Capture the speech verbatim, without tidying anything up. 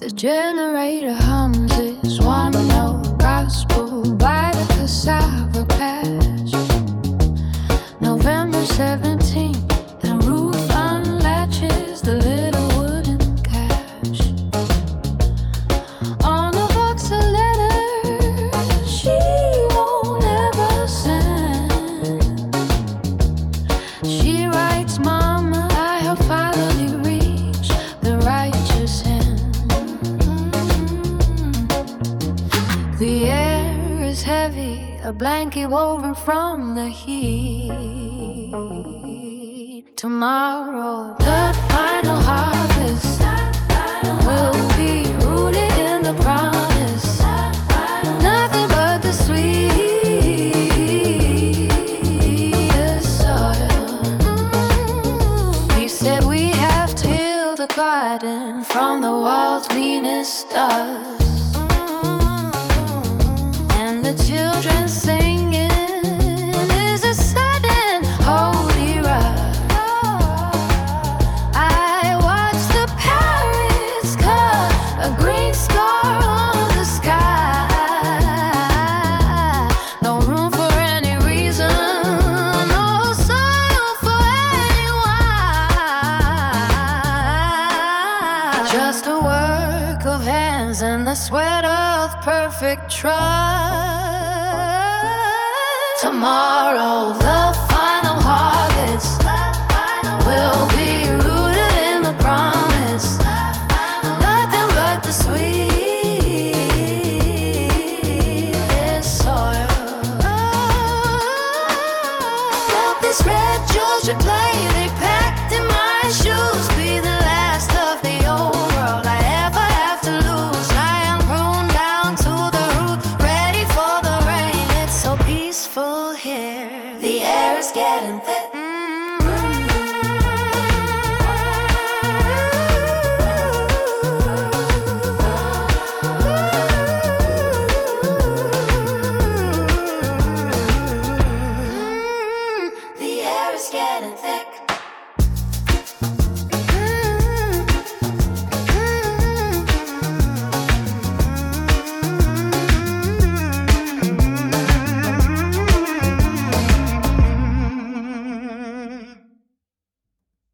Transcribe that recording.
The generator hums this one note gospel by the cassava patch. November seventeenth, the roof unlatches the little wooden cache. On a box of letters she won't ever send. She writes, Mama, I have finally reached the righteous end. The air is heavy, a blanket woven from the heat. Tomorrow, the final harvest will be rooted in the promise. Nothing but the sweetest soil. He said we have to heal the garden from the world's meanest dust. The children singing is a sudden holy rush. I watch the parrots cut a green scar on the sky. No room for any reason, no soil for anyone. Just a work of hands and the sweat of perfect trust. Tomorrow, the final harvest will be